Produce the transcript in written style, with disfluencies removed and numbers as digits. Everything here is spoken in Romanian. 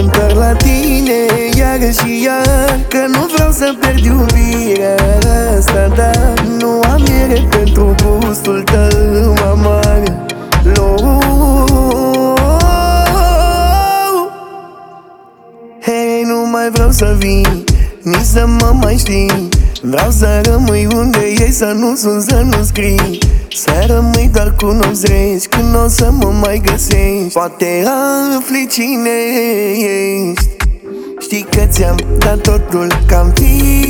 întorc la tine iar și iar, că nu vreau să pierd iubirea asta, dar nu am miere pentru gustul tău amar. Hei, nu mai vreau să vii, nici să mă mai știi. Vreau să rămâi unde ești, să nu sun, să nu scrii. Să rămâi doar cu nopți reci, când o să mă mai găsești. Poate afli cine ești. Știi că ți-am dat totul, că-am fi